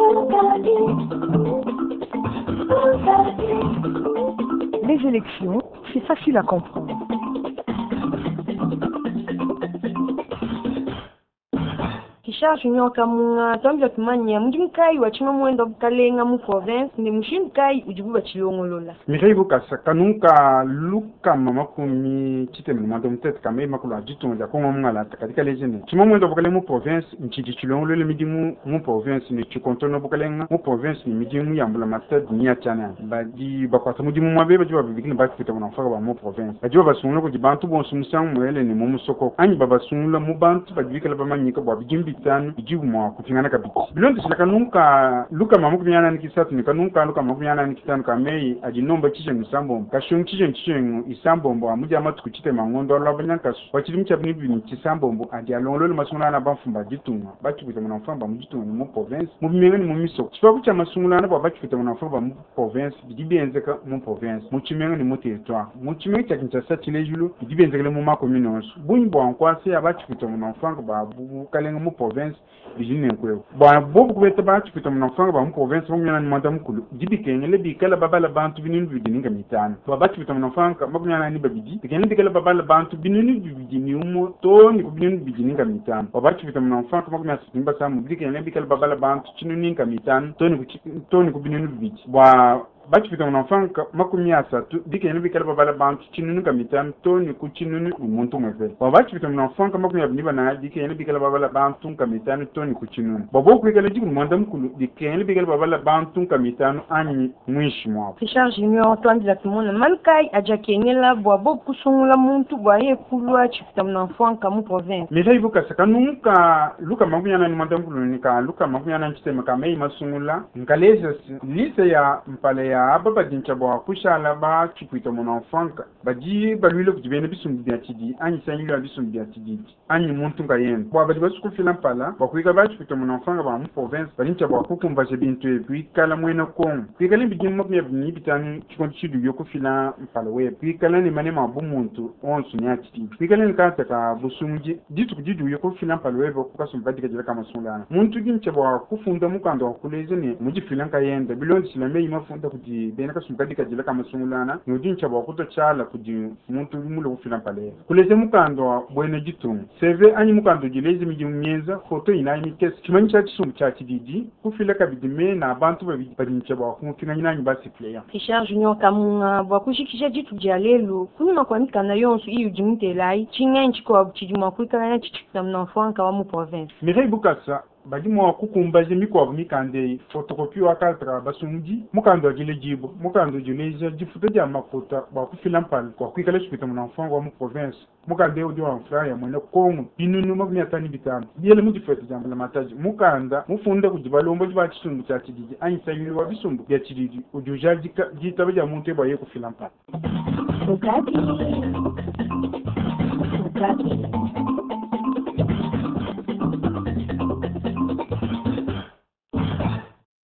Les élections, c'est facile à comprendre. Kisha junior kamunga tambia tumanya mjimkai wa chima mwenda bukalenga mu province ndi mshimkai ujibuba chilongolola Mikaibu kasaka nunca luka mama kumi chite mwanzo mtete kama makula jitunza kwa mwala katika lejene chima mwenda bukale mu province nchiti chilongolola midimu mu province ni chikontono bukalenga mu province ni midimu yambula matad nya chana badi bakwata mudimu mwabe bajiba bibikini bakita mwana faka ba mu province bajiba basunula ko jibantu bon sumsang mwele ni mu musoko anyi baba sunula mu bantu bajibikala bamanyika bwa bijimbi tanu ijibu mwa kupingana kabiti bilondi silaka nunca luka mamu kunyana nikisatu nikanunca luka mamu kunyana nikitanu kamei ajinomba chishe musambo kashung chishe isambombo amuja amatu kuchite mangondo labanyanka wachiri mchabini bini chisambombo adi alongolole masungulana bamfumba jitunga bachi kuita mwanafamba mujitunga mu province mubimengani mu miso chifa kucha masungulana ba bachi kuita mwanafamba mu province bidibienzeka mu province muchimengani mu territoire muchimengani chakinchasa chilejulu bidibienzekele mu makomune onsu bunybo ankwase abachi kuita mwanafamba ba bubu kalenga mu province bijine nkwewo bwa bobu kubeta bachi kuita mwanafamba ba mu province mungana ni manda mukulu dibikengele bikala babala bantu binini bidininga mitano babachi kuita mwanafamba mungana ni babidi bikengele bikala babala bantu binini bidini umo toni kubinini bidininga mitano babachi kuita mwanafamba mungana sitimba samu bikengele bikala babala bantu chinuninga mitano toni kubinini bidini bwa bachi kuita mwanafamba makumi asatu bikengele bikala babala bantu chinuninga mitano toni kuchinuni umuntu mweze babachi kuita mwanafamba makumi abiri na bikengele bikala babala bantu mitano toni kuchinuni babo kwikala jibu mwanda mukulu bikengele bikala babala bantu mitano anyi mwishi mwa Kisha junior twandila tumona mankai ajakengela bwabo kusungula muntu bwaye kulwa chifta mnafanka mu province Mikaibu kasaka nunca luka magunyana ni mwanda mukulu nika luka magunyana nchitema kamei masungula nkaleza lise ya mpale ya ababa dinchabwa kushala ba chikuita mnafanka baji balwile kujibene bisumbi biatidi anyi sanyilo bisumbi biatidi anyi muntu ngayen bwa bali basukufila mpala bakuika ba chikuita mnafanka ba mu province balinchabwa kukumba jebintu ebikala mwena kong kwikala bijimu mabnya bini bitani chikonchidu yokufila mpala we kwikala ni mane mabu muntu onsu nyatidi kwikala ni kataka busumji ditu kujidu yokufila mpala we bakukasumbadika jela kama sungulana muntu ginchabwa kufunda mukando wakuleze ni mujifila nkayenda bilondi silame imafunda kuti bena kasumbadika jela kama sungulana nudincha kutochala kuti muntu mule kufila mpala we kuleze mukando bwene jitungu seve anyi mukando jileze mijimnyeza foto inayi mikesi chimanyi cha chisumbu cha chididi kufila kabidime na abantu babincha kumufina nyinanyi basi player Kisha junior kamunga bwakushikisha jitu jalelo kunuma kwanika na yonsu iyo jimitelai chinyanchi kwa chijuma kuikana chichita mnafanka wa mu province Mikaibu kasa badimo kukumbaje mikwabu mikande photocopy wakatra basumji mukando jile jibo mukando jile jifuta ja mafuta ba kufila mpal kwa kwikala chipita mnafanka wa mu province mukande odi wa mfraya mwene kongu binunu mabnya tani bitano yele mujifete jamba la mataji mukanda mufunda kujibalombo jiba chisungu cha chidiji anyi sayilo wa bisumbu ya chidiji ujuja jitabaja muntu eba ye kufila mpal Ukati.